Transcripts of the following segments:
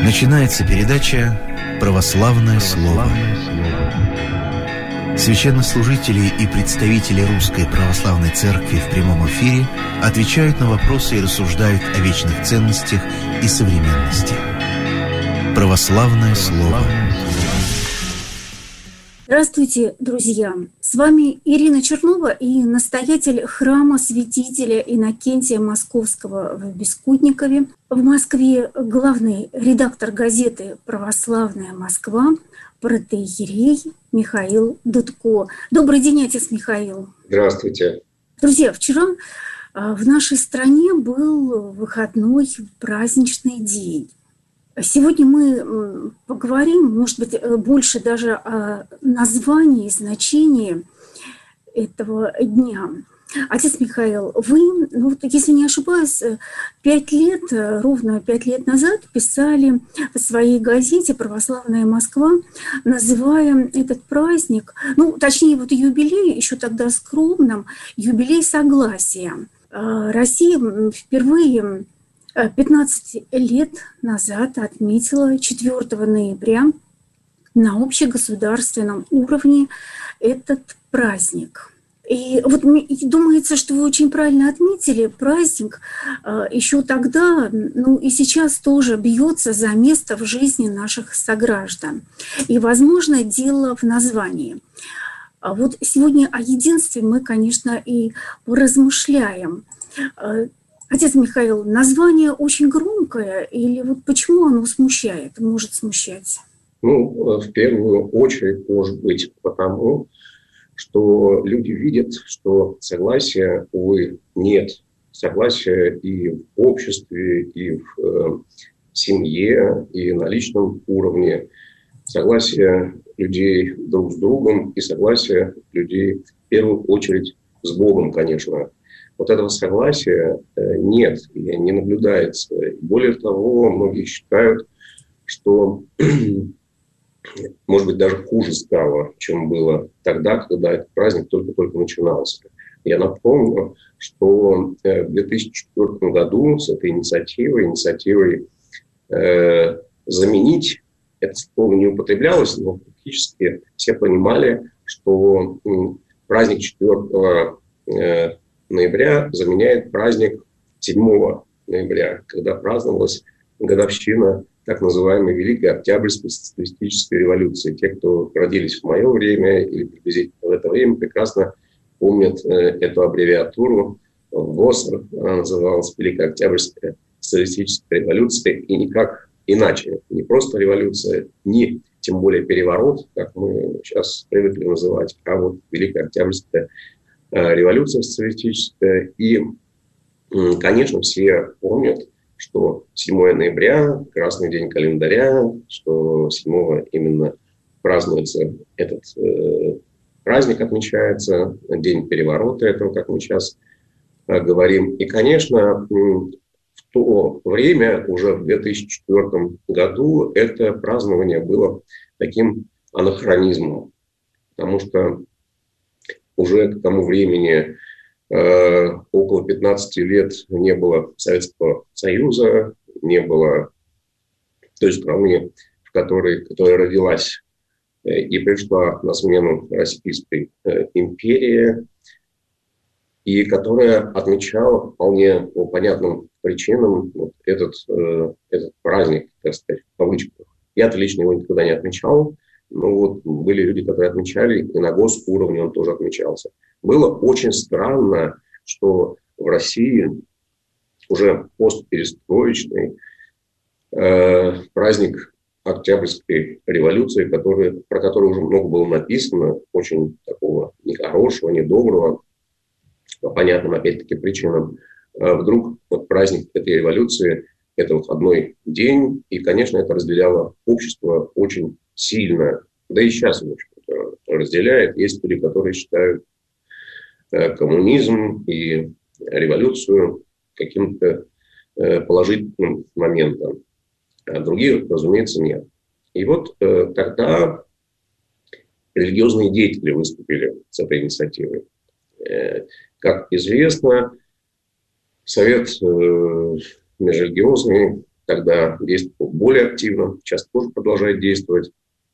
Начинается передача «Православное слово». Священнослужители и представители Русской Православной Церкви в прямом эфире отвечают на вопросы и рассуждают о вечных ценностях и современности. «Православное слово». Здравствуйте, друзья! С вами Ирина Чернова и настоятель храма святителя Иннокентия Московского в Бескудникове. В Москве главный редактор газеты «Православная Москва» протоиерей Михаил Дудко. Добрый день, отец Михаил. Здравствуйте. Друзья, вчера в нашей стране был выходной праздничный день. Сегодня мы поговорим, может быть, больше даже о названии и значении этого дня. Отец Михаил, вы, если не ошибаюсь, ровно 5 лет назад писали в своей газете «Православная Москва», называя этот праздник, юбилей, еще тогда скромным, юбилей согласия. Россия впервые 15 лет назад отметила 4 ноября на общегосударственном уровне этот праздник. И думается, что вы очень правильно отметили, праздник еще тогда, и сейчас тоже бьется за место в жизни наших сограждан. И, возможно, дело в названии. Сегодня о единстве мы, конечно, и размышляем. Отец Михаил, название очень громкое, или почему оно может смущать? В первую очередь, может быть, потому, что люди видят, что согласия, увы, нет. Согласия и в обществе, и в семье, и на личном уровне. Согласие людей друг с другом и согласие людей в первую очередь с Богом, конечно. Этого согласия нет, не наблюдается. Более того, многие считают, что, может быть, даже хуже стало, чем было тогда, когда этот праздник только-только начинался. Я напомню, что в 2004 году с этой инициативой заменить, это слово не употреблялось, но практически все понимали, что праздник 4 ноября заменяет праздник 7 ноября, когда праздновалась годовщина так называемой Великой Октябрьской социалистической революции. Те, кто родились в мое время или приблизительно в это время, прекрасно помнят эту аббревиатуру. ВОСР, она называлась Великая Октябрьская социалистическая революция, и никак иначе. Не просто революция, не тем более переворот, как мы сейчас привыкли называть, а Великая Октябрьская революция социалистическая. И, конечно, все помнят, что 7 ноября, красный день календаря, что 7 именно празднуется этот праздник, отмечается, день переворота этого, как мы сейчас говорим. И, конечно, в то время, уже в 2004 году, это празднование было таким анахронизмом, потому что уже к тому времени около 15 лет не было Советского Союза, не было той страны, которая родилась и пришла на смену Российской империи, и которая отмечала вполне по понятным причинам этот праздник, так сказать, в кавычках. Я-то лично его никогда не отмечал. Были люди, которые отмечали, и на госуровне он тоже отмечался. Было очень странно, что в России уже постперестроечный праздник Октябрьской революции, про который уже много было написано, очень такого нехорошего, недоброго, по понятным, опять-таки, причинам, вдруг праздник этой революции – это выходной день, и, конечно, это разделяло общество очень сильно, да и сейчас, в общем-то, разделяет. Есть люди, которые считают коммунизм и революцию каким-то положительным моментом, а другие, разумеется, нет. И тогда религиозные деятели выступили с этой инициативой. Как известно, Совет межрелигиозный тогда действовал более активно, сейчас тоже продолжает действовать.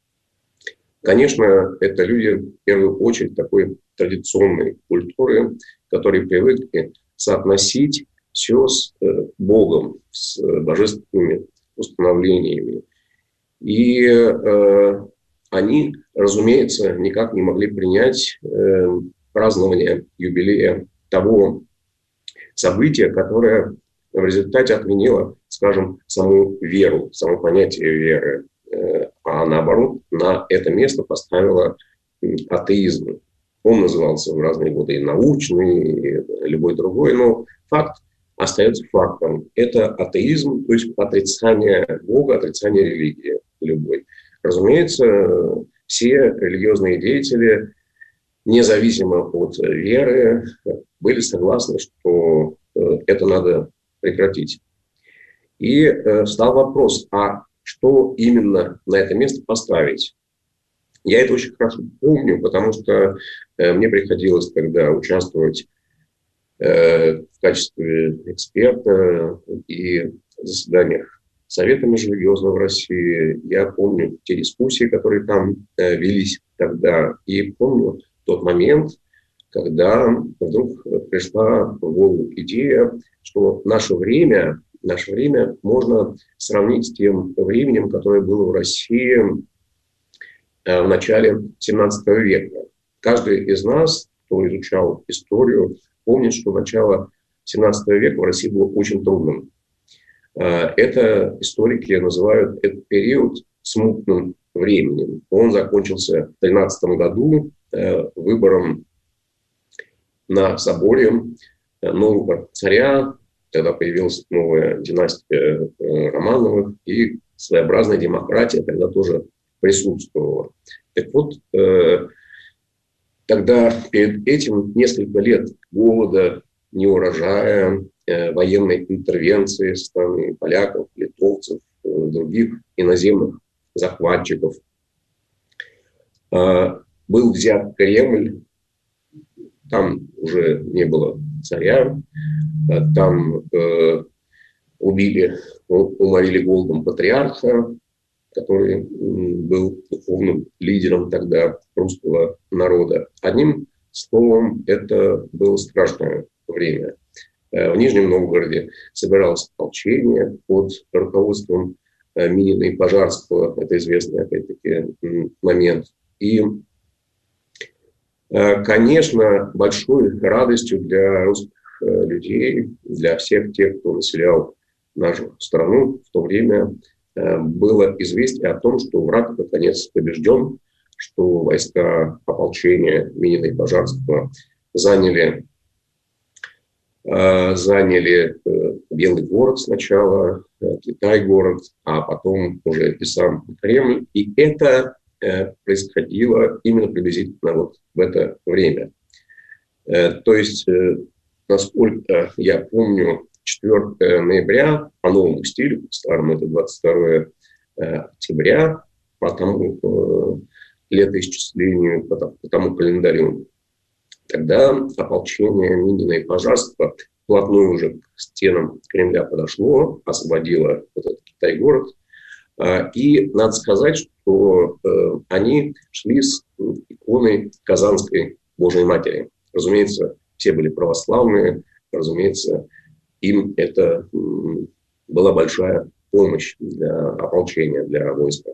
Конечно, это люди, в первую очередь, такой традиционной культуры, которые привыкли соотносить все с Богом, с божественными установлениями. И они, разумеется, никак не могли принять празднование юбилея того события, которое в результате отменило, скажем, саму веру, само понятие веры, а наоборот на это место поставило атеизм. Он назывался в разные годы и научный, и любой другой, но факт остается фактом. Это атеизм, то есть отрицание Бога, отрицание религии любой. Разумеется, все религиозные деятели, независимо от веры, были согласны, что это надо прекратить. И встал вопрос, а что именно на это место поставить? Я это очень хорошо помню, потому что мне приходилось тогда участвовать в качестве эксперта и в заседаниях Совета межрелигиозного в России. Я помню те дискуссии, которые там велись тогда. И помню тот момент, когда вдруг пришла в голову идея, что наше время можно сравнить с тем временем, которое было в России в начале 17 века. Каждый из нас, кто изучал историю, помнит, что начало 17 века в России было очень трудным. Это историки называют этот период смутным временем. Он закончился в 13 году выбором на соборе нового царя. Тогда появилась новая династия Романовых, и своеобразная демократия тогда тоже присутствовала. Так вот, тогда перед этим несколько лет голода, неурожая, военной интервенции со стороны поляков, литовцев, других иноземных захватчиков. Был взят Кремль, там уже не было царя, там уморили голодом патриарха, который был духовным лидером тогда русского народа. Одним словом, это было страшное время. В Нижнем Новгороде собиралось ополчение под руководством Минина и Пожарского. Это известный, опять-таки, момент. И, конечно, большой радостью для русских людей, для всех тех, кто населял нашу страну в то время, было известие о том, что враг наконец побежден, что войска ополчения Минина и Пожарского заняли Белый город сначала, Китай-город, а потом уже и сам Кремль. И это происходило именно приблизительно вот в это время. То есть, насколько я помню, 4 ноября по новому стилю, по старому это 22 октября, по тому летоисчислению, по тому календарю, тогда ополчение Минина и Пожарского вплотную уже к стенам Кремля подошло, освободило вот этот Китай-город. И надо сказать, что они шли с иконой Казанской Божией Матери. Разумеется, все были православные, разумеется, им это была большая помощь для ополчения, для войска.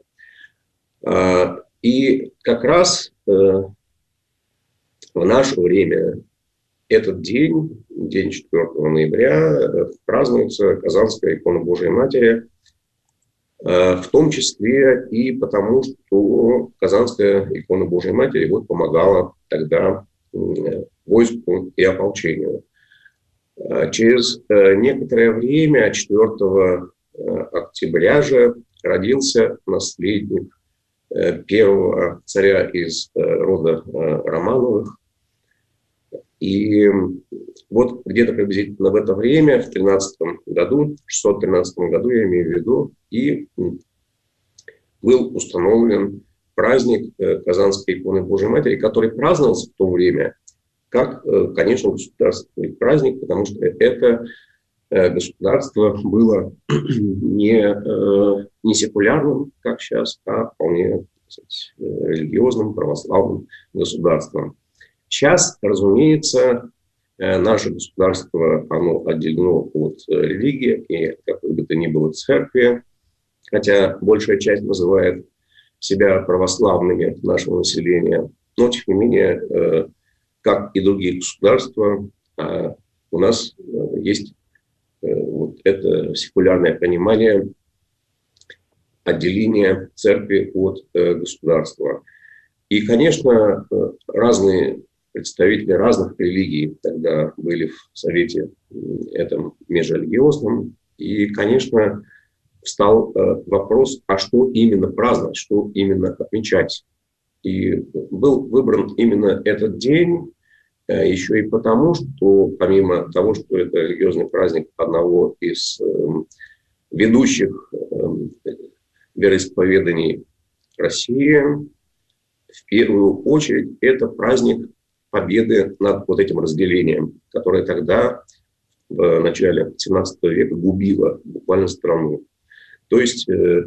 И как раз в наше время этот день, день 4 ноября, празднуется Казанская икона Божией Матери, в том числе и потому, что Казанская икона Божией Матери вот помогала тогда войску и ополчению. Через некоторое время, 4 октября же, родился наследник первого царя из рода Романовых. И вот где-то приблизительно в это время, в 13 году, в 613 году, я имею в виду, и был установлен праздник Казанской иконы Божией Матери, который праздновался в то время как, конечно, государственный праздник, потому что это государство было не секулярным, как сейчас, а вполне, так сказать, религиозным, православным государством. Сейчас, разумеется, наше государство, оно отделено от религии и, как бы то ни было, церкви, хотя большая часть называет себя православными нашего населения, но, тем не менее, как и другие государства, у нас есть вот это секулярное понимание отделения церкви от государства. И, конечно, разные представители разных религий тогда были в Совете этом межрелигиозном. И, конечно, встал вопрос, а что именно праздновать, что именно отмечать. И был выбран именно этот день, еще и потому, что помимо того, что это религиозный праздник одного из ведущих вероисповеданий России, в первую очередь это праздник победы над вот этим разделением, которое тогда, в начале 17 века, губило буквально страну. То есть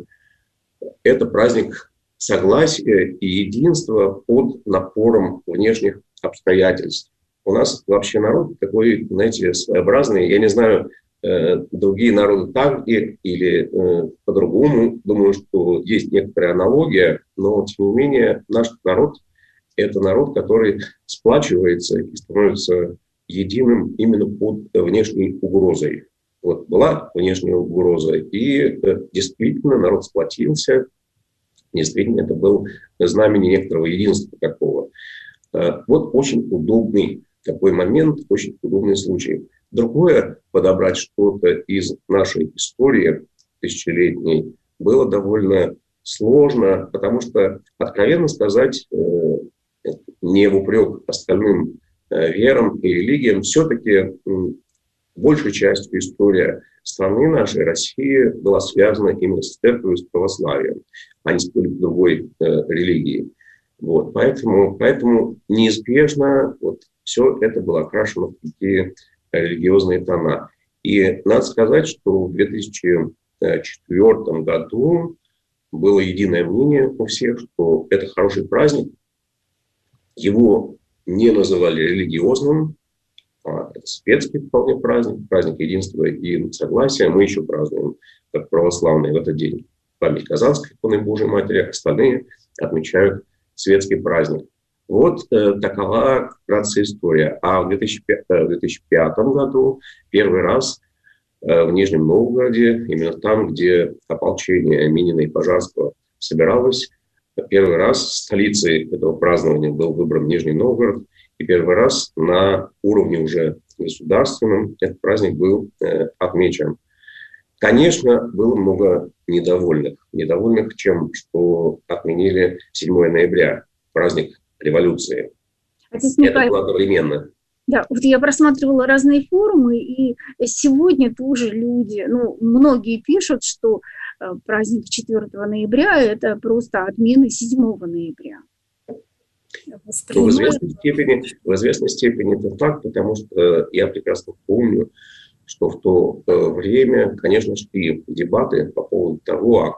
это праздник согласия и единства под напором внешних обстоятельств. У нас вообще народ такой, знаете, своеобразный. Я не знаю, другие народы так или по-другому. Думаю, что есть некоторая аналогия, но, тем не менее, наш народ – это народ, который сплачивается и становится единым именно под внешней угрозой. Вот была внешняя угроза, и действительно народ сплотился. Действительно, это был знамение некоторого единства такого. Вот очень удобный такой момент, очень удобный случай. Другое, подобрать что-то из нашей истории тысячелетней, было довольно сложно, потому что, откровенно сказать, не в упрек остальным верам и религиям, все-таки большей частью история страны нашей, России, была связана именно с церковью, с православием, а не с другой религией. Вот, поэтому неизбежно вот все это было окрашено в такие религиозные тона. И надо сказать, что в 2004 году было единое мнение у всех, что это хороший праздник. Его не называли религиозным, а это светский вполне праздник, праздник единства и согласия. Мы еще празднуем, как православные, в этот день память Казанской иконы Божией Матери, остальные отмечают светский праздник. Вот такова вкратце история. А в 2005 году первый раз в Нижнем Новгороде, именно там, где ополчение Минина и Пожарского собиралось, первый раз столицей этого празднования был выбран Нижний Новгород. И первый раз на уровне уже государственном этот праздник был отмечен. Конечно, было много недовольных. Недовольных чем? Что отменили 7 ноября, праздник революции. Отец Михаил, это было одновременно. Да, вот я просматривала разные форумы, и сегодня тоже люди, многие пишут, что праздник 4 ноября – это просто отмена 7 ноября. В известной степени это так, потому что я прекрасно помню, что в то время, конечно, шли дебаты по поводу того, а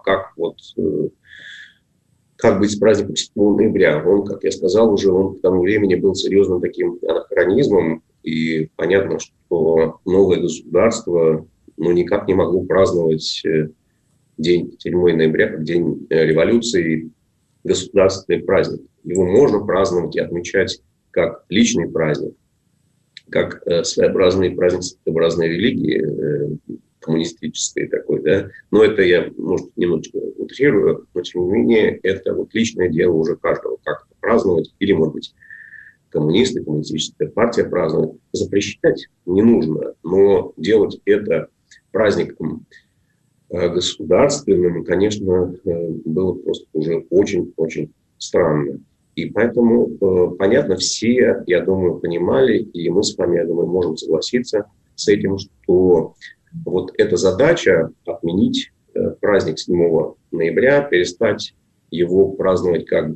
как быть с праздником 7 ноября. Он, как я сказал уже, он к тому времени был серьезным таким анахронизмом, и понятно, что новое государство никак не могло праздновать день 7 ноября как день революции, государственный праздник. Его можно праздновать и отмечать как личный праздник, как своеобразный праздник своеобразной религии, коммунистической такой, да. Но это я, может, немножечко утрирую, но тем не менее это вот личное дело уже каждого, как праздновать, или, может быть, коммунисты, коммунистическая партия празднует. Запрещать не нужно, но делать это праздником государственным, конечно, было просто уже очень-очень странно. И поэтому, понятно, все, я думаю, понимали, и мы с вами, я думаю, можем согласиться с этим, что вот эта задача отменить праздник 7 ноября, перестать его праздновать как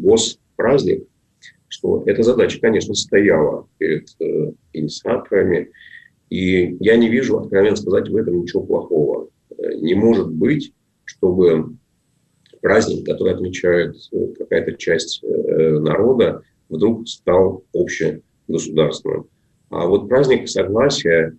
госпраздник, что эта задача, конечно, стояла перед инициаторами. И я не вижу, откровенно сказать, в этом ничего плохого. Не может быть, чтобы праздник, который отмечает какая-то часть народа, вдруг стал общегосударственным. А вот праздник согласия,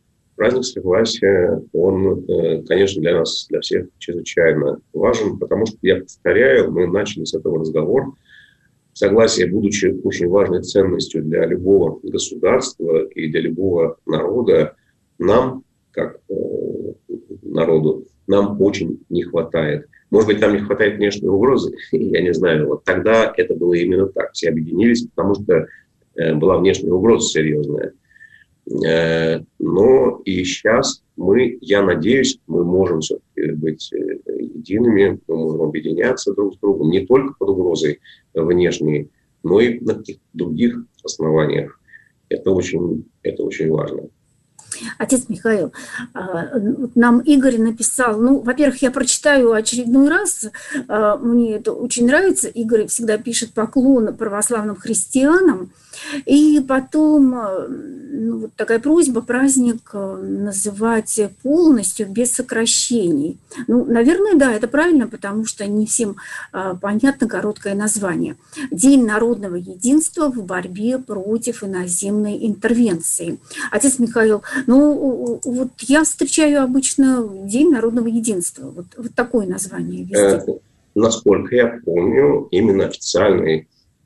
он, конечно, для нас, для всех чрезвычайно важен, потому что, я повторяю, мы начали с этого разговор. Согласие, будучи очень важной ценностью для любого государства и для любого народа, нам, как народу, нам очень не хватает. Может быть, нам не хватает внешней угрозы, я не знаю. Вот тогда это было именно так. Все объединились, потому что была внешняя угроза серьезная. Но и сейчас я надеюсь, мы можем все-таки быть едиными, мы можем объединяться друг с другом, не только под угрозой внешней, но и на каких-то других основаниях. Это очень важно. Отец Михаил, нам Игорь написал, во-первых, я прочитаю очередной раз, мне это очень нравится, Игорь всегда пишет поклон православным христианам, и потом вот такая просьба праздник называть полностью без сокращений. Наверное, да, это правильно, потому что не всем понятно короткое название. День народного единства в борьбе против иноземной интервенции. Отец Михаил, вот я встречаю обычно День народного единства. Вот такое название везде. Насколько я помню, именно официальное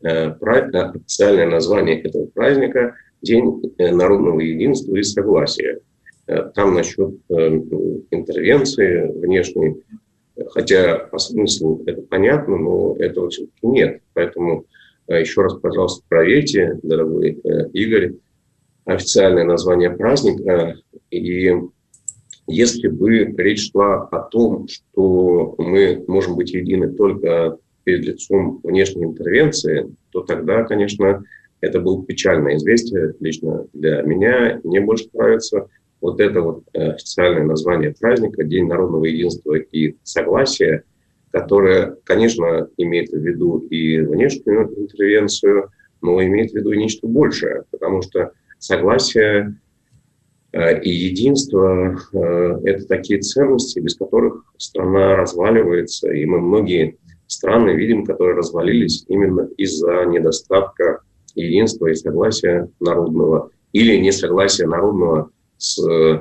название этого праздника – День народного единства и согласия. Там насчет интервенции внешней, хотя по смыслу это понятно, но этого все-таки нет. Поэтому еще раз, пожалуйста, проверьте, дорогой Игорь, официальное название праздника. И если бы речь шла о том, что мы можем быть едины только перед лицом внешней интервенции, то тогда, конечно, это было печальное известие лично для меня. Мне больше нравится вот это вот официальное название праздника День народного единства и согласия, которое, конечно, имеет в виду и внешнюю интервенцию, но имеет в виду и нечто большее, потому что согласие и единство – это такие ценности, без которых страна разваливается, и мы многие страны видим, которые развалились именно из-за недостатка единства и согласия народного, или несогласия народного с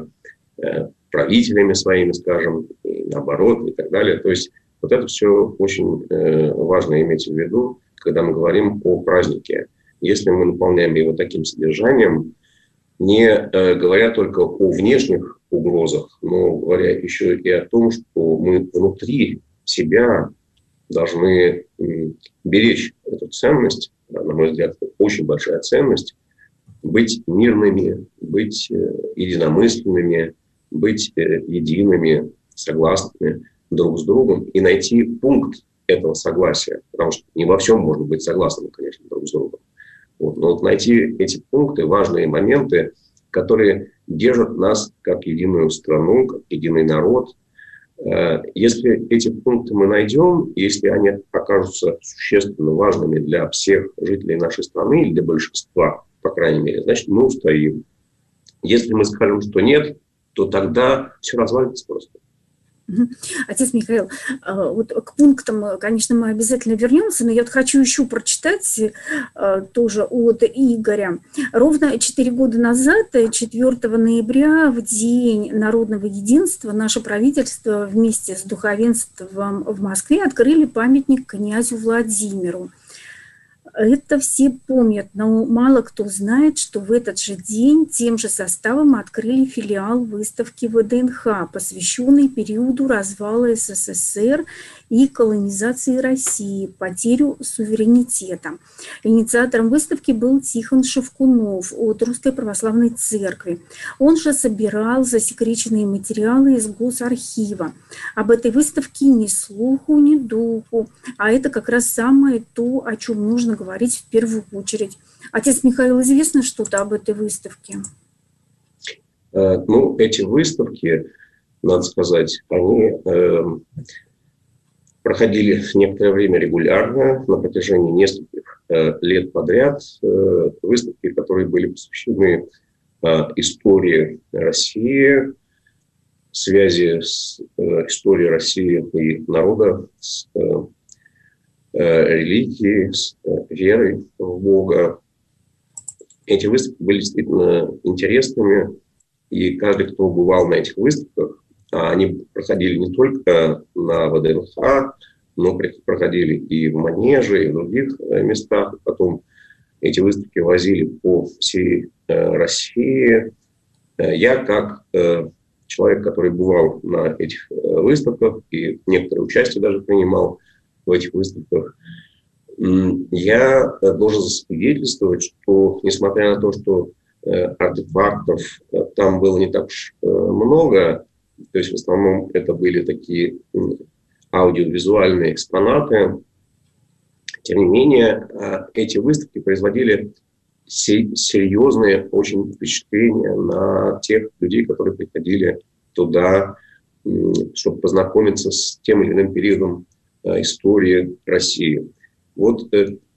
правителями своими, скажем, и наоборот, и так далее. То есть вот это все очень важно иметь в виду, когда мы говорим о празднике. Если мы наполняем его таким содержанием, не говоря только о внешних угрозах, но говоря еще и о том, что мы внутри себя должны беречь эту ценность, на мой взгляд, это очень большая ценность, быть мирными, быть единомысленными, быть едиными, согласными друг с другом и найти пункт этого согласия, потому что не во всем можно быть согласным, конечно, друг с другом. Но вот найти эти пункты, важные моменты, которые держат нас как единую страну, как единый народ. Если эти пункты мы найдем, если они окажутся существенно важными для всех жителей нашей страны или для большинства, по крайней мере, значит, мы устоим. Если мы скажем, что нет, то тогда все развалится просто. Отец Михаил, вот к пунктам, конечно, мы обязательно вернемся, но я вот хочу еще прочитать тоже от Игоря. Ровно 4 года назад, 4 ноября, в День народного единства, наше правительство вместе с духовенством в Москве открыли памятник князю Владимиру. Это все помнят, но мало кто знает, что в этот же день тем же составом открыли филиал выставки ВДНХ, посвященный периоду развала СССР и колонизации России, потерю суверенитета. Инициатором выставки был Тихон Шевкунов от Русской Православной Церкви. Он же собирал засекреченные материалы из Госархива. Об этой выставке ни слуху, ни духу, а это как раз самое то, о чем нужно говорить в первую очередь. Отец Михаил, известно что-то об этой выставке? Эти выставки, надо сказать, они проходили некоторое время регулярно, на протяжении нескольких лет подряд. Выставки, которые были посвящены истории России, связи с историей России и народа, с религией, с верой в Бога. Эти выставки были действительно интересными, и каждый, кто бывал на этих выставках, они проходили не только на ВДНХ, но проходили и в Манеже, и в других местах. Потом эти выставки возили по всей России. Я, как человек, который бывал на этих выставках и некоторые участие даже принимал в этих выставках, я должен засвидетельствовать, что, несмотря на то, что артефактов там было не так уж много, то есть в основном это были такие аудиовизуальные экспонаты, тем не менее эти выставки производили серьезные очень впечатления на тех людей, которые приходили туда, чтобы познакомиться с тем или иным периодом истории России. Вот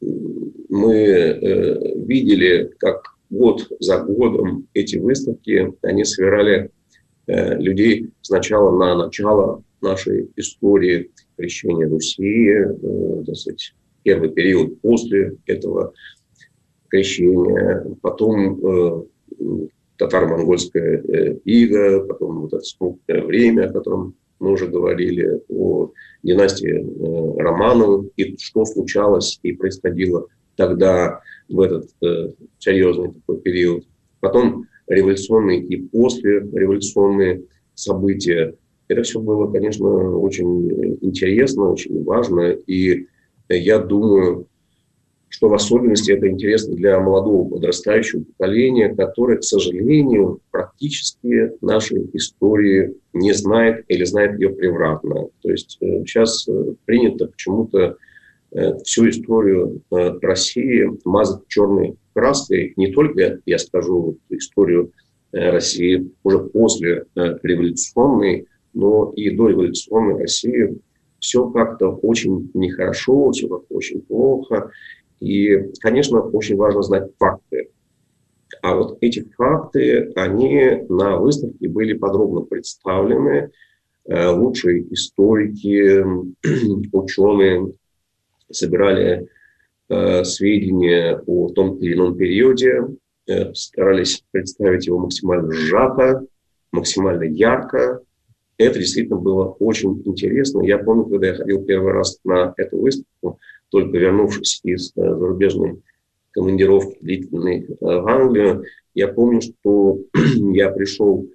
мы видели, как год за годом эти выставки, они собирали людей сначала на начало нашей истории крещения Руси, так сказать, первый период после этого крещения, потом татаро-монгольская ига, потом вот это смутное время, о котором мы уже говорили, о династии Романовых, и что случалось и происходило тогда, в этот серьезный такой период. Потом революционные и послереволюционные события. Это все было, конечно, очень интересно, очень важно, и я думаю, что в особенности это интересно для молодого подрастающего поколения, которое, к сожалению, практически нашей истории не знает или знает ее превратно. То есть сейчас принято почему-то всю историю России мазать черной краской. Не только, я скажу, историю России уже после революционной, но и до революционной России. Все как-то очень нехорошо, все как-то очень плохо. И, конечно, очень важно знать факты. А вот эти факты, они на выставке были подробно представлены. Лучшие историки, ученые собирали сведения о том или ином периоде, старались представить его максимально сжато, максимально ярко. Это действительно было очень интересно. Я помню, когда я ходил первый раз на эту выставку, только вернувшись из зарубежной командировки длительной в Англию, я помню, что я пришел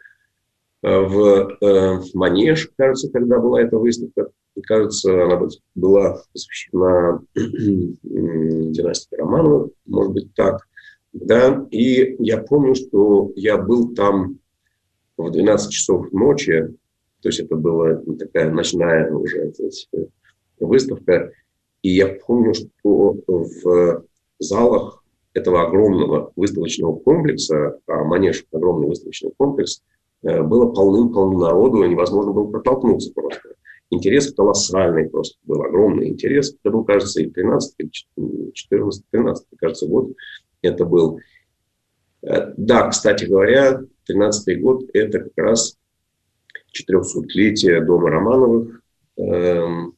в Манеж, кажется, когда была эта выставка. Кажется, она была посвящена династии Романовых, может быть, так. Да? И я помню, что я был там в 12 часов ночи, то есть это была такая ночная уже выставка. И я помню, что в залах этого огромного выставочного комплекса, а Манеж – огромный выставочный комплекс, было полным-полно народу, и невозможно было протолкнуться просто. Интерес колоссальный просто был, огромный интерес. Это был, кажется, и 13-й, 14-13, кажется, год это был. Да, кстати говоря, 13-й год – это как раз 400-летие дома Романовых. В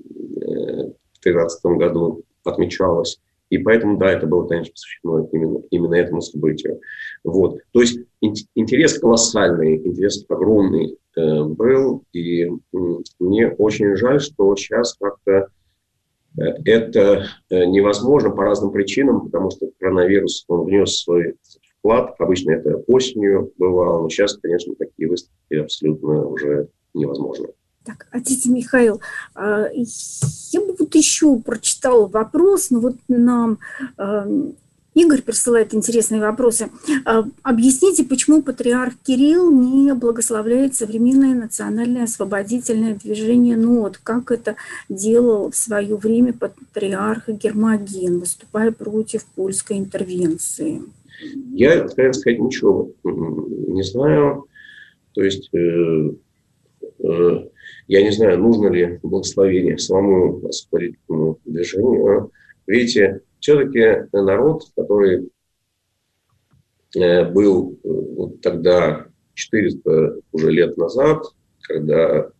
2013 году отмечалось. И поэтому, да, это было, конечно, посвящено именно этому событию. Вот. То есть интерес колоссальный, интерес огромный был. И мне очень жаль, что сейчас как-то это невозможно по разным причинам, потому что коронавирус, он внес свой вклад. Обычно это осенью бывало, но сейчас, конечно, такие выставки абсолютно уже невозможны. Так, отец Михаил, я бы вот еще прочитала вопрос, но вот нам Игорь присылает интересные вопросы. Объясните, почему патриарх Кирилл не благословляет современное национальное освободительное движение НОТ, как это делал в свое время патриарх Гермоген, выступая против польской интервенции? Я, откровенно сказать, ничего не знаю. То есть я не знаю, нужно ли благословение самому освободительному движению. Видите, все-таки народ, который был вот тогда 400 уже лет назад, когда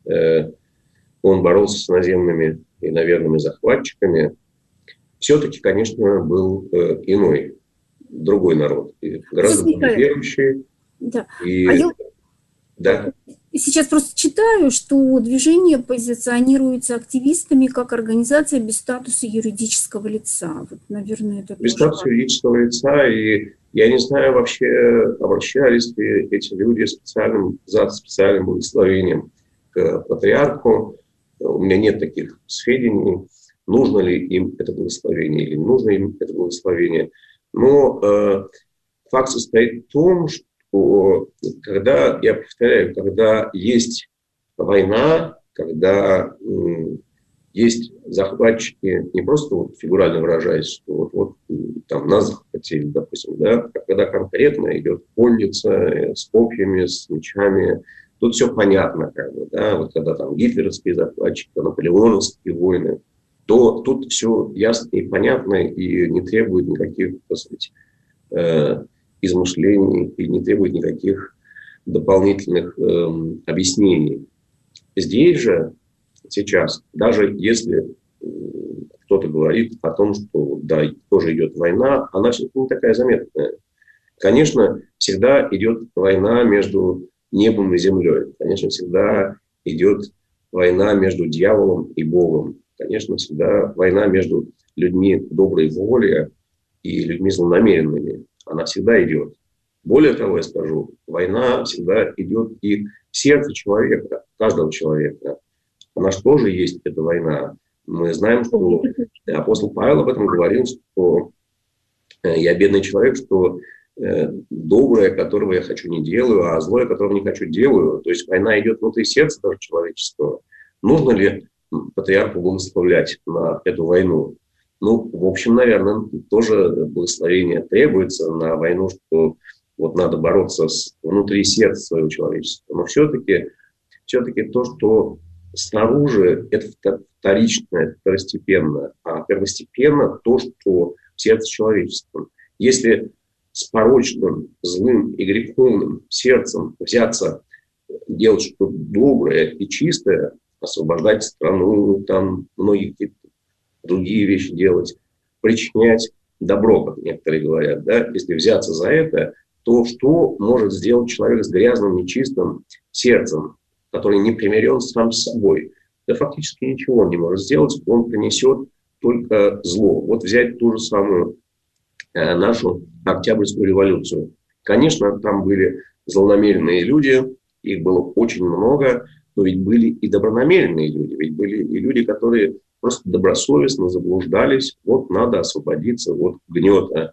он боролся с иноземными и иноверными захватчиками, все-таки, конечно, был иной, другой народ, и гораздо более верующий. Да. И... Да. Сейчас просто читаю, что движение позиционируется активистами как организация без статуса юридического лица. Вот, наверное, это без статуса юридического лица. И я не знаю вообще, обращались ли эти люди за специальным благословением к патриарху. У меня нет таких сведений, нужно ли им это благословение или не нужно им это благословение. Но факт состоит в том, что когда, я повторяю, когда есть война, когда есть захватчики, не просто вот фигурально выражаясь, что вот там нас захватили, допустим, да, а когда конкретно идет конница с копьями, с мечами, тут все понятно, как бы, да, вот когда там гитлеровские захватчики, наполеоновские войны, то тут все ясно и понятно и не требует никаких, так сказать, измышлений и не требует никаких дополнительных объяснений. Здесь же, сейчас, даже если кто-то говорит о том, что да, тоже идет война, она все-таки не такая заметная. Конечно, всегда идет война между небом и землей. Конечно, всегда идет война между дьяволом и Богом. Конечно, всегда война между людьми доброй воли и людьми злонамеренными. Она всегда идет. Более того, я скажу, война всегда идет и в сердце человека, каждого человека. Она же тоже есть, эта война. Мы знаем, что апостол Павел об этом говорил, что я бедный человек, что доброе, которого я хочу, не делаю, а злое, которого не хочу, делаю. То есть война идет внутри сердца даже человеческого. Нужно ли патриарху благословлять на эту войну? Ну, в общем, наверное, тоже благословение требуется на войну, что вот надо бороться внутри сердца своего человечества. Но все-таки то, что снаружи, это вторично, второстепенно. А первостепенно то, что в сердце человечества. Если с порочным, злым и греховным сердцем взяться делать что-то доброе и чистое, освобождать страну, там многие какие-то другие вещи делать, причинять добро, как некоторые говорят, да, если взяться за это, то что может сделать человек с грязным, нечистым сердцем, который не примирен сам с собой? Да фактически ничего он не может сделать, он принесет только зло. Вот взять ту же самую нашу Октябрьскую революцию. Конечно, там были злонамеренные люди, их было очень много, но ведь были и добронамеренные люди, ведь были и люди, которые просто добросовестно заблуждались, вот надо освободиться от гнета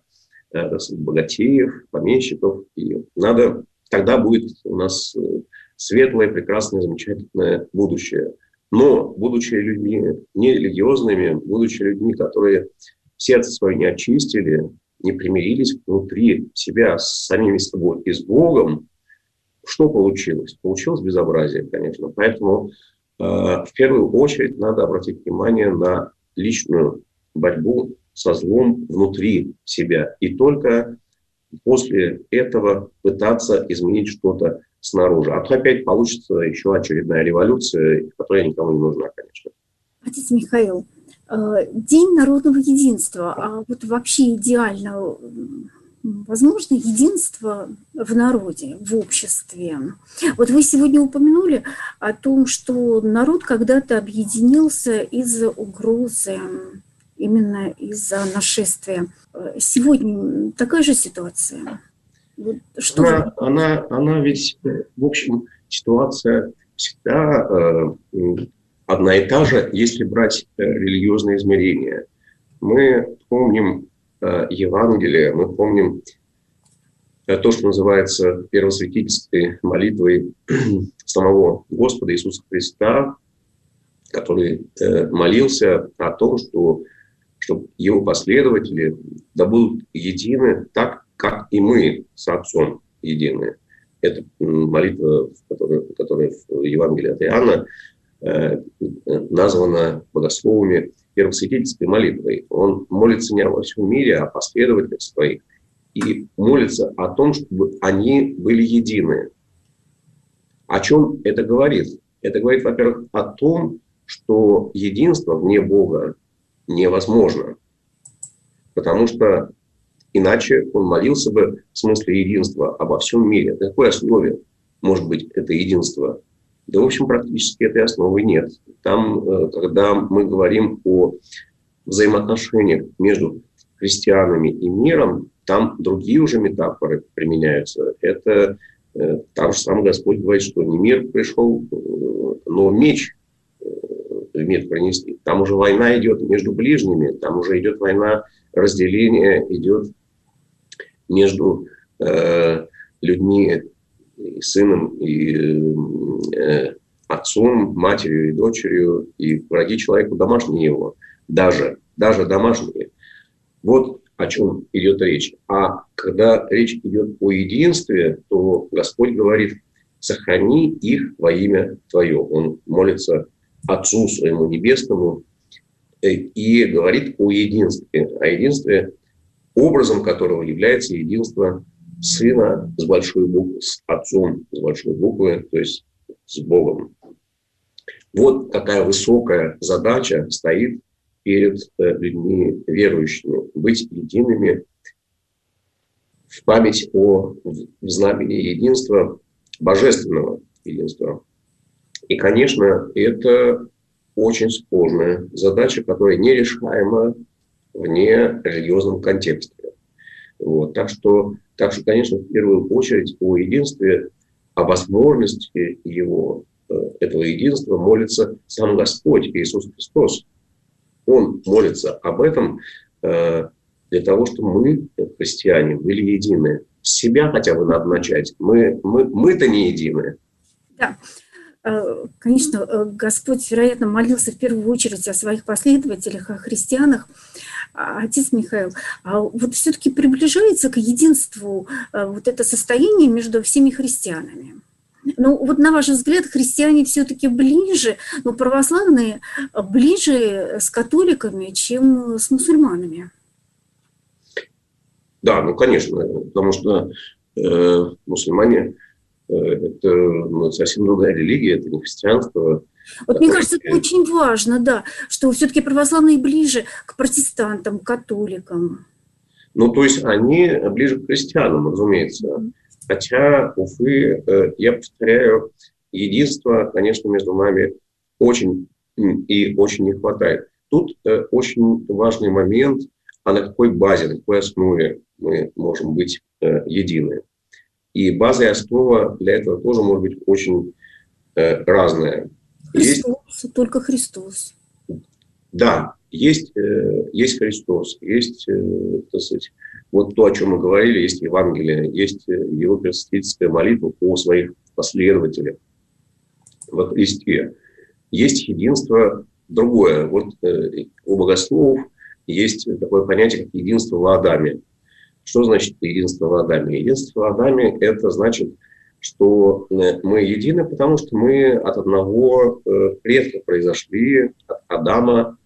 богатеев, помещиков, и надо, тогда будет у нас светлое, прекрасное, замечательное будущее. Но, будучи людьми нерелигиозными, будучи людьми, которые сердце свое не очистили, не примирились внутри себя с самими собой и с Богом, что получилось? Получилось безобразие, конечно. Поэтому в первую очередь надо обратить внимание на личную борьбу со злом внутри себя. И только после этого пытаться изменить что-то снаружи. А то опять получится еще очередная революция, которая никому не нужна, конечно. Отец Михаил, День народного единства. А вот вообще идеально возможно единство в народе, в обществе. Вот вы сегодня упомянули о том, что народ когда-то объединился из-за угрозы, именно из-за нашествия. Сегодня такая же ситуация. Вот что она ведь, в общем, ситуация всегда одна и та же, если брать религиозные измерения. Мы помним Евангелие, мы помним то, что называется первосвятительской молитвой самого Господа Иисуса Христа, который молился о том, что чтобы его последователи да будут едины так, как и мы с Отцом едины. Это молитва, которая в Евангелии от Иоанна названа богословами первосвятительской молитвой. Он молится не во всем мире, а о последователях своих. и молится о том, чтобы они были едины. О чем это говорит? Это говорит, во-первых, о том, что единство вне Бога невозможно. Потому что иначе он молился бы в смысле единства обо всем мире. На какой основе может быть это единство? Да, в общем, практически этой основы нет. Там, когда мы говорим о взаимоотношениях между христианами и миром, там другие уже метафоры применяются. Это там же сам Господь говорит, что не мир пришел, но меч в мир принести. Там уже война идет между ближними, там уже идет война разделения, идет между людьми, и сыном, и отцом, матерью и дочерью, и враги человеку домашние его, даже домашние. Вот о чем идет речь. А когда речь идет о единстве, то Господь говорит: сохрани их во имя Твое. Он молится Отцу Своему Небесному и говорит о единстве, образом которого является единство Сына с большой буквы, с Отцом с большой буквы, то есть с Богом. Вот какая высокая задача стоит перед людьми верующими: быть едиными в память о знамени единства, божественного единства. И, конечно, это очень сложная задача, которая нерешаема вне религиозном контексте. Вот. Так что, конечно, в первую очередь о единстве, о возможности этого единства молится сам Господь Иисус Христос. Он молится об этом для того, чтобы мы, христиане, были едины. С себя хотя бы надо начать. Мы-то не едины. Да. Конечно, Господь, вероятно, молился в первую очередь о своих последователях, о христианах. Отец Михаил, а вот все-таки приближается к единству вот это состояние между всеми христианами? Ну, вот на ваш взгляд, христиане все-таки ближе, но православные ближе с католиками, чем с мусульманами? Да, ну, конечно, потому что мусульмане это совсем другая религия, это не христианство. Вот мне кажется, это очень важно, да, что все-таки православные ближе к протестантам, к католикам. Ну, то есть они ближе к христианам, разумеется. Хотя, увы, я повторяю, единства, конечно, между нами очень и очень не хватает. Тут очень важный момент, а на какой базе, на какой основе мы можем быть едины. И база и основа для этого тоже может быть очень разная. Христос, только Христос. Да, есть Христос, есть, так сказать, вот то, о чем мы говорили, есть Евангелие, есть его предсвятительская молитва о своих последователях во Христе. Есть единство другое. Вот у богословов есть такое понятие, как единство в Адаме. Что значит единство в Адаме? Единство в Адаме – это значит, что мы едины, потому что мы от одного предка произошли, от Адама.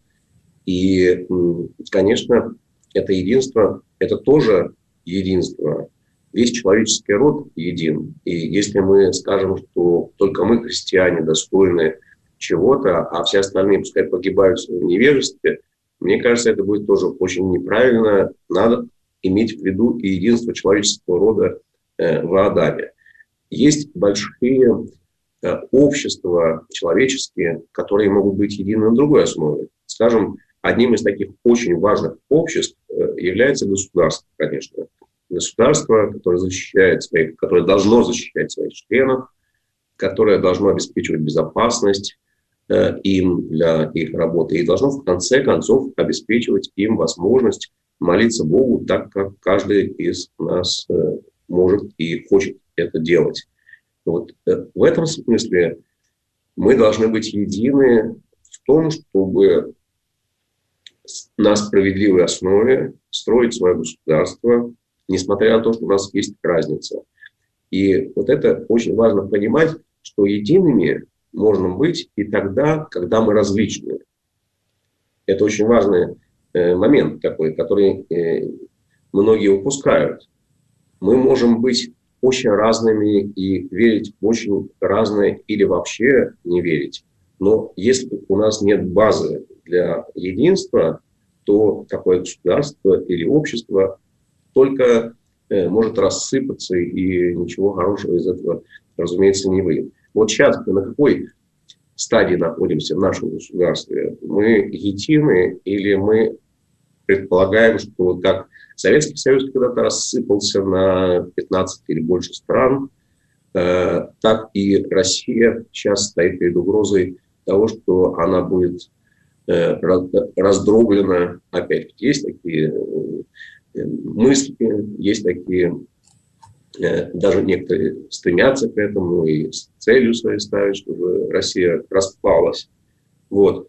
И, конечно, это единство – это тоже единство. Весь человеческий род един. И если мы скажем, что только мы, христиане, достойны чего-то, а все остальные пускай погибают в своем невежестве, мне кажется, это будет тоже очень неправильно. Надо иметь в виду и единство человеческого рода в Адаме. Есть большие общества человеческие, которые могут быть едины на другой основе. Скажем, одним из таких очень важных обществ является государство, конечно. Государство, которое должно защищать своих членов, которое должно обеспечивать безопасность им для их работы и должно в конце концов обеспечивать им возможность молиться Богу так, как каждый из нас может и хочет это делать. Вот в этом смысле мы должны быть едины в том, чтобы на справедливой основе строить свое государство, несмотря на то, что у нас есть разница. И вот это очень важно понимать, что едиными можно быть и тогда, когда мы различны. Это очень важный момент такой, который многие упускают. Мы можем быть очень разными и верить в очень разное или вообще не верить. Но если у нас нет базы для единства, то такое государство или общество только может рассыпаться, и ничего хорошего из этого, разумеется, не выйдет. Вот сейчас мы на какой стадии находимся в нашем государстве? Мы едины или мы предполагаем, что вот как Советский Союз когда-то рассыпался на 15 или больше стран, так и Россия сейчас стоит перед угрозой того, что она будет раздроблена опять. Есть такие мысли, есть такие, даже некоторые стремятся к этому и с целью своей ставят, чтобы Россия распалась. Вот.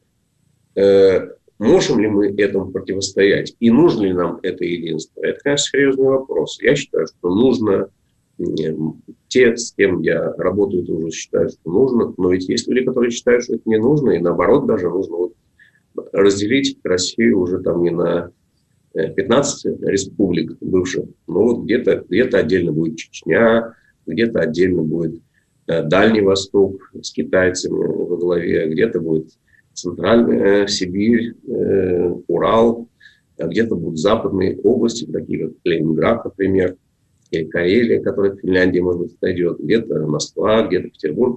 Можем ли мы этому противостоять? И нужно ли нам это единство? Это, конечно, серьезный вопрос. Я считаю, что нужно. Те, с кем я работаю, тоже считают, что нужно. Но ведь есть люди, которые считают, что это не нужно. И наоборот, даже нужно вот разделить Россию уже там не на 15 республик бывших. Но вот где-то отдельно будет Чечня, где-то отдельно будет Дальний Восток с китайцами во главе, где-то будет Центральная Сибирь, Урал, где-то будут западные области, такие как Ленинград, например, или Карелия, которая к Финляндии, может быть, отойдет, где-то Москва, где-то Петербург.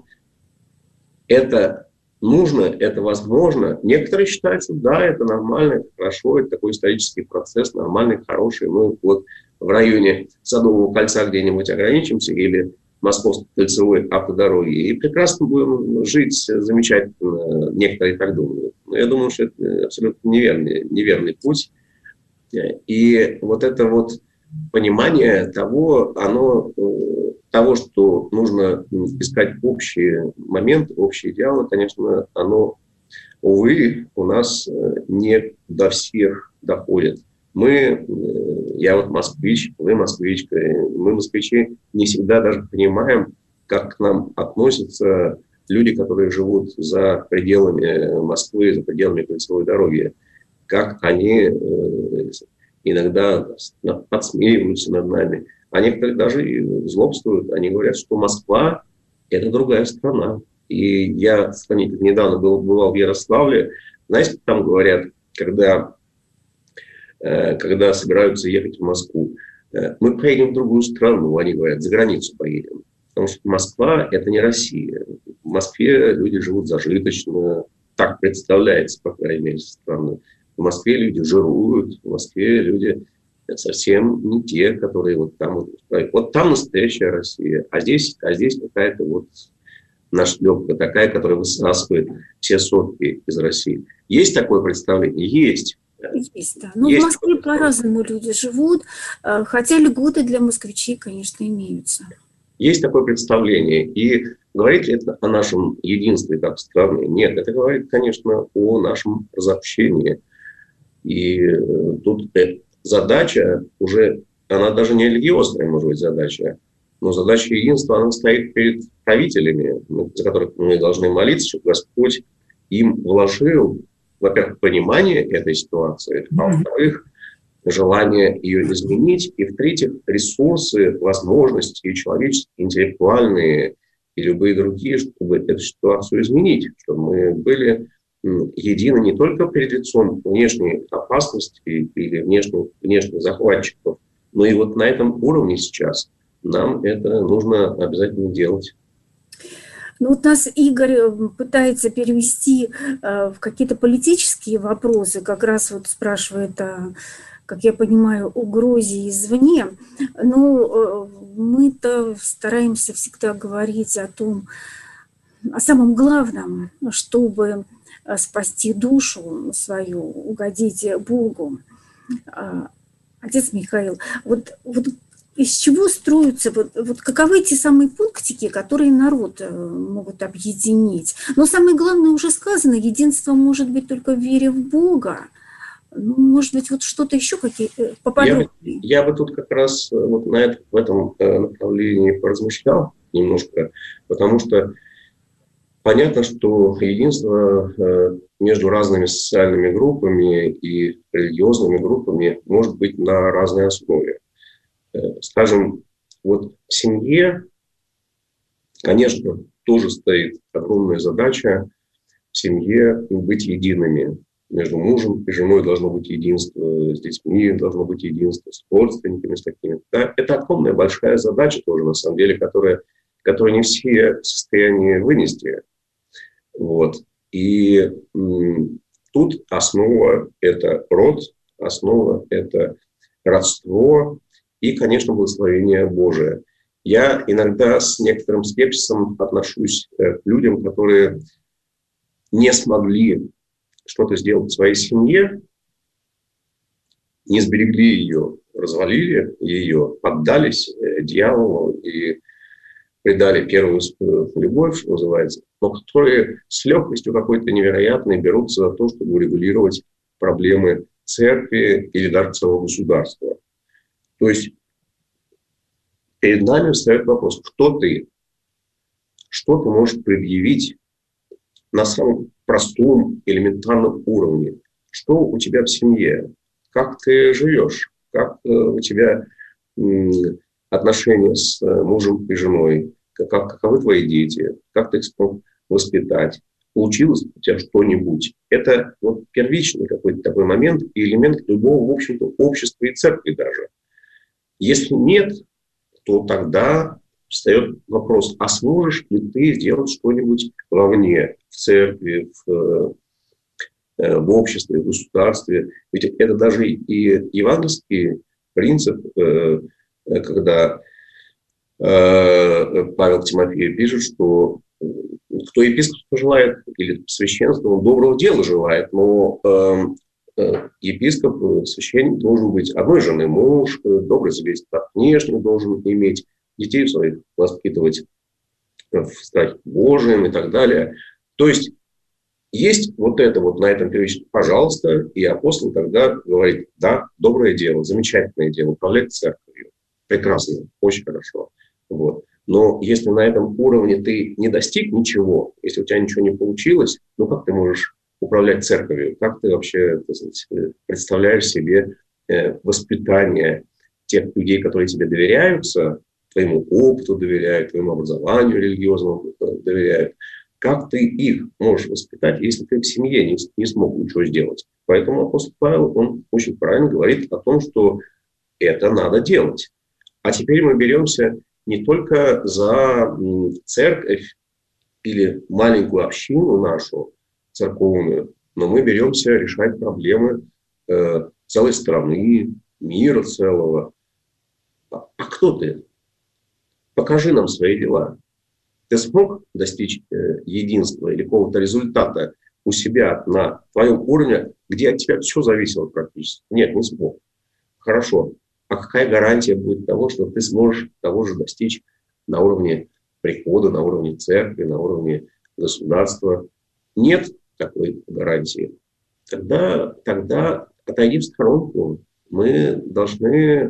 Это нужно, это возможно. Некоторые считают, что да, это нормально, это хорошо, это такой исторический процесс, нормальный, хороший. Мы вот в районе Садового кольца где-нибудь ограничимся или Московской кольцевой автодороги и прекрасно будем жить замечательно. Некоторые так думают. Но я думаю, что это абсолютно неверный путь. И вот это вот понимание того, что нужно искать общий момент, общий идеал, конечно, оно, увы, у нас не до всех доходит. Я вот москвич, вы москвичка, мы, москвичи, не всегда даже понимаем, как к нам относятся люди, которые живут за пределами Москвы, за пределами кольцевой дороги, как они иногда подсмеиваются над нами, а некоторые даже и злобствуют. Они говорят, что Москва – это другая страна. И я недавно бывал в Ярославле. Знаете, там говорят, когда собираются ехать в Москву, мы поедем в другую страну, они говорят, за границу поедем. Потому что Москва – это не Россия. В Москве люди живут зажиточно, так представляется, по крайней мере, со стороны. В Москве люди жируют, в Москве люди совсем не те, которые вот там. Вот там настоящая Россия, а здесь какая-то вот нашлепка такая, которая высасывает все сотки из России. Есть такое представление? Есть. Есть, да. Ну, в Москве по-разному люди живут, хотя льготы для москвичей, конечно, имеются. Есть такое представление. И говорит ли это о нашем единстве как страны? Нет, это говорит, конечно, о нашем разобщении. И тут задача уже, она даже не религиозная, может быть, задача, но задача единства, она стоит перед правителями, за которых мы должны молиться, чтобы Господь им вложил, во-первых, понимание этой ситуации, а во-вторых, желание ее изменить, и в-третьих, ресурсы, возможности человеческие, интеллектуальные и любые другие, чтобы эту ситуацию изменить, чтобы мы были едины не только перед лицом внешней опасности или внешних захватчиков, но и вот на этом уровне сейчас нам это нужно обязательно делать. Ну, вот нас Игорь пытается перевести в какие-то политические вопросы, как раз вот спрашивает, как я понимаю, угрозе извне. Но мы-то стараемся всегда говорить о самом главном, чтобы спасти душу свою, угодить Богу. Отец Михаил, вот из чего строятся, вот каковы те самые пунктики, которые народ могут объединить? Но самое главное уже сказано, единство может быть только в вере в Бога. Ну, может быть, вот что-то еще поподробнее? Я бы тут как раз вот в этом направлении поразмышлял немножко, потому что понятно, что единство между разными социальными группами и религиозными группами может быть на разной основе. скажем, вот в семье, конечно, тоже стоит огромная задача в семье быть едиными. Между мужем и женой должно быть единство, с детьми должно быть единство, с родственниками, с такими. Да? Это огромная большая задача тоже, на самом деле, которую не все в состоянии вынести. Вот. И тут основа – это род, основа – это родство и, конечно, благословение Божие. Я иногда с некоторым скепсисом отношусь к людям, которые не смогли что-то сделать в своей семье, не сберегли ее, развалили ее, поддались дьяволу и предали первую любовь, что называется, но которые с легкостью какой-то невероятной берутся за то, чтобы урегулировать проблемы церкви или даже целого государства. То есть перед нами встает вопрос, кто ты? Что ты можешь предъявить на самом простом, элементарном уровне? Что у тебя в семье? Как ты живешь? Как у тебя отношения с мужем и женой? Каковы твои дети? Как ты их смог воспитать? Получилось у тебя что-нибудь? Это вот первичный какой-то такой момент и элемент любого, в общем-то, общества и церкви даже. Если нет, то тогда встает вопрос, а сможешь ли ты сделать что-нибудь вовне, в церкви, в обществе, в государстве? Ведь это даже и евангельский принцип, когда Павел Тимофею пишет, что кто епископ желает, или священство, он доброго дела желает, но епископ, священник должен быть одной жены муж, добрый зависит от внешних, должен иметь детей своих, воспитывать в страхе Божьем и так далее. То есть вот это вот на этом первичном, пожалуйста, и апостол тогда говорит, да, доброе дело, замечательное дело, управлять церковью, прекрасно, очень хорошо. Вот. Но если на этом уровне ты не достиг ничего, если у тебя ничего не получилось, ну как ты можешь управлять церковью? Как ты вообще, так сказать, представляешь себе воспитание тех людей, которые тебе доверяются, твоему опыту доверяют, твоему образованию религиозному доверяют? Как ты их можешь воспитать, если ты в семье не смог ничего сделать? Поэтому апостол Павел, он очень правильно говорит о том, что это надо делать. А теперь мы беремся не только за церковь или маленькую общину нашу церковную, но мы беремся решать проблемы целой страны, мира целого. А кто ты? Покажи нам свои дела. Ты смог достичь единства или какого-то результата у себя на твоем уровне, где от тебя все зависело практически? Нет, не смог. Хорошо. А какая гарантия будет того, что ты сможешь того же достичь на уровне прихода, на уровне церкви, на уровне государства? Нет такой гарантии. Тогда отойди в сторонку. Мы должны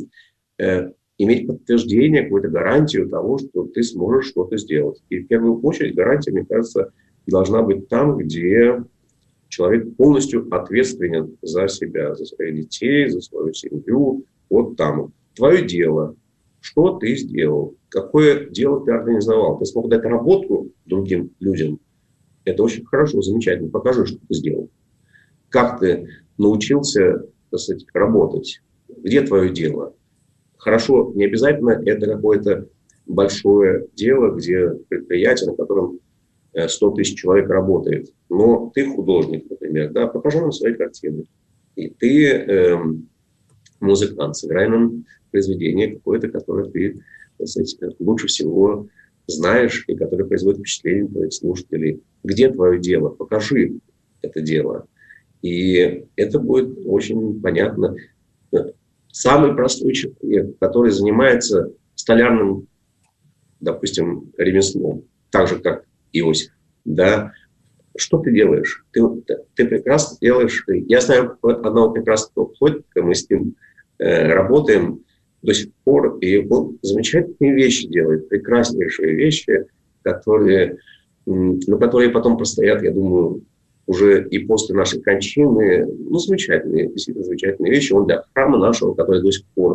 иметь подтверждение, какую-то гарантию того, что ты сможешь что-то сделать. И в первую очередь гарантия, мне кажется, должна быть там, где человек полностью ответственен за себя, за своих детей, за свою семью. Вот там. Твое дело. Что ты сделал? Какое дело ты организовал? Ты смог дать работу другим людям? Это очень хорошо, замечательно. Покажи, что ты сделал. Как ты научился, так сказать, работать? Где твое дело? Хорошо, не обязательно это какое-то большое дело, где предприятие, на котором 100 тысяч человек работает. Но ты художник, например, да, покажи нам свои картины. И ты музыкант, сыграй нам произведение какое-то, которое ты, так сказать, лучше всего знаешь и которое производит впечатление на твоих слушателей. Где твое дело? Покажи это дело. И это будет очень понятно. Самый простой человек, который занимается столярным, допустим, ремеслом, так же, как Иосиф, да, что ты делаешь? Ты прекрасно делаешь. Я знаю одного прекрасного плотника, мы с ним работаем до сих пор, и он замечательные вещи делает, прекраснейшие вещи, которые потом простоят, я думаю, уже и после нашей кончины, замечательные, действительно замечательные вещи. Он для храма нашего, который до сих пор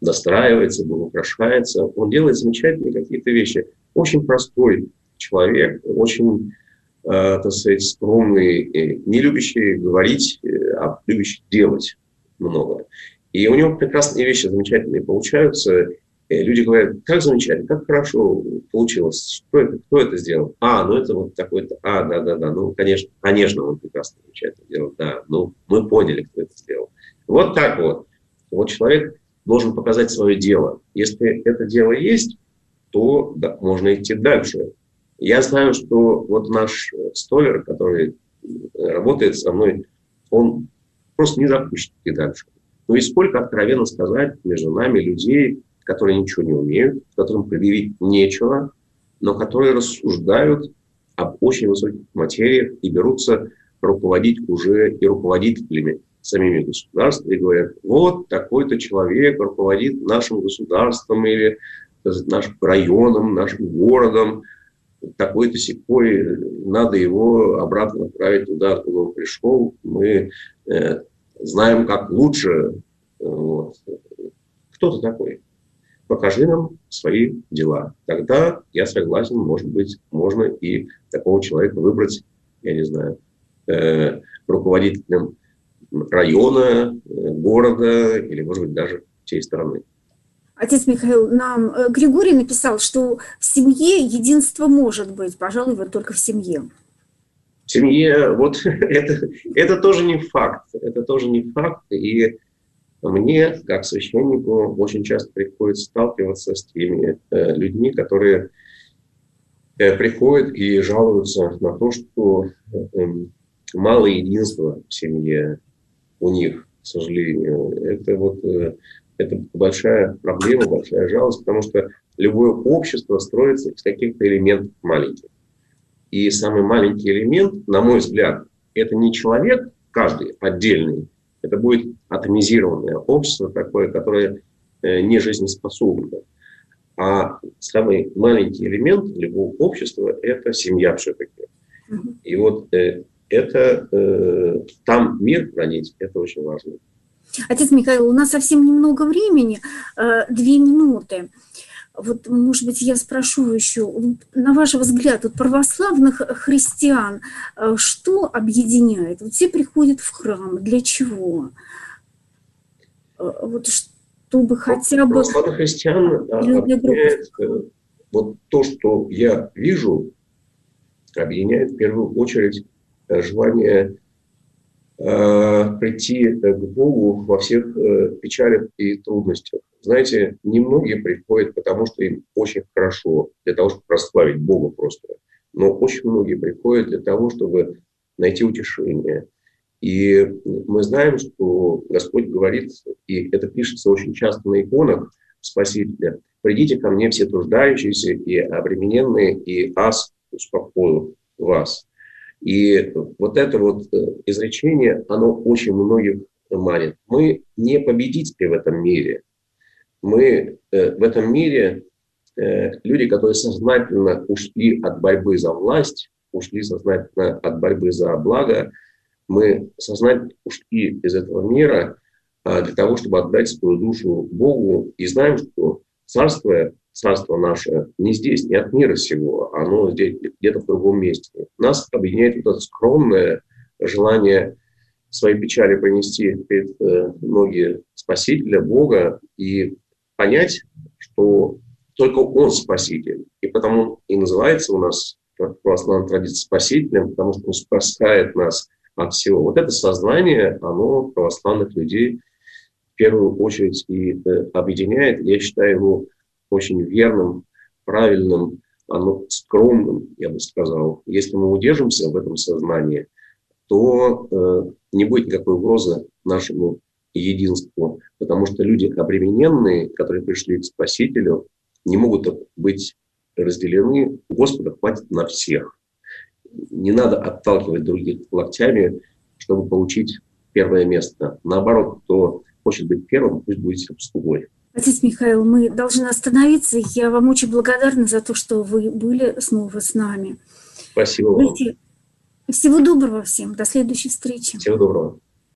достраивается, Бог украшается. Он делает замечательные какие-то вещи. Очень простой человек, очень, так сказать, скромный, не любящий говорить, а любящий делать много. И у него прекрасные вещи, замечательные получаются. И люди говорят, как замечательно, как хорошо получилось, кто это сделал? Ну это вот такой-то, да, ну, конечно, он прекрасно, замечательно делал, да, ну, мы поняли, кто это сделал. Вот так вот. Вот человек должен показать свое дело. Если это дело есть, то да, можно идти дальше. Я знаю, что вот наш столер, который работает со мной, он просто не захочет идти дальше. Ну и сколько, откровенно сказать, между нами людей, которые ничего не умеют, которым предъявить нечего, но которые рассуждают об очень высоких материях и берутся руководить уже и руководителями самими государствами и говорят, вот такой-то человек руководит нашим государством или нашим районом, нашим городом, такой-то сякой, надо его обратно отправить туда, откуда он пришел. Мы знаем, как лучше. Вот. Кто ты такой? Покажи нам свои дела. Тогда, я согласен, может быть, можно и такого человека выбрать, я не знаю, руководителем района, города или, может быть, даже всей страны. Отец Михаил, нам Григорий написал, что в семье единство может быть, пожалуй, вот только в семье. В семье, вот это тоже не факт. Это тоже не факт. И мне, как священнику, очень часто приходится сталкиваться с теми людьми, которые приходят и жалуются на то, что мало единства в семье у них, к сожалению. Это большая проблема, большая жалость, потому что любое общество строится из каких-то элементов маленьких. И самый маленький элемент, на мой взгляд, это не человек, каждый отдельный, это будет атомизированное общество такое, которое не жизнеспособно. А самый маленький элемент любого общества – это семья все-таки. И вот там мир хранить – это очень важно. Отец Михаил, у нас совсем немного времени, 2 минуты. Вот, может быть, я спрошу еще, на ваш взгляд, вот православных христиан что объединяет? Вот все приходят в храм, для чего? Вот чтобы хотя бы... Православных христиан объединяет, вот то, что я вижу, объединяет в первую очередь желание прийти к Богу во всех печалях и трудностях. Знаете, немногие приходят, потому что им очень хорошо, для того, чтобы прославить Бога просто. Но очень многие приходят для того, чтобы найти утешение. И мы знаем, что Господь говорит, и это пишется очень часто на иконах Спасителя: «Придите ко мне все труждающиеся и обремененные, и аз успокою вас». И вот это вот изречение, оно очень многих манит. Мы не победители в этом мире. Мы в этом мире люди, которые сознательно ушли от борьбы за власть, ушли сознательно от борьбы за благо. Мы сознательно ушли из этого мира для того, чтобы отдать свою душу Богу. И знаем, что царство наше не здесь, не от мира сего, оно здесь, где-то в другом месте. Нас объединяет вот это скромное желание свои печали принести перед ноги Спасителя, Бога, и понять, что только Он Спаситель. И потому и называется у нас в православной традиции Спасителем, потому что Он спасает нас от всего. Вот это сознание, оно православных людей в первую очередь и объединяет. Я считаю его очень верным, правильным, оно скромным, я бы сказал. Если мы удержимся в этом сознании, то не будет никакой угрозы нашему единству, потому что люди обремененные, которые пришли к Спасителю, не могут быть разделены. Господа хватит на всех. Не надо отталкивать других локтями, чтобы получить первое место. Наоборот, кто хочет быть первым, пусть будет слугой. Отец Михаил, мы должны остановиться. Я вам очень благодарна за то, что вы были снова с нами. Спасибо вам. Всего доброго всем. До следующей встречи. Всего доброго.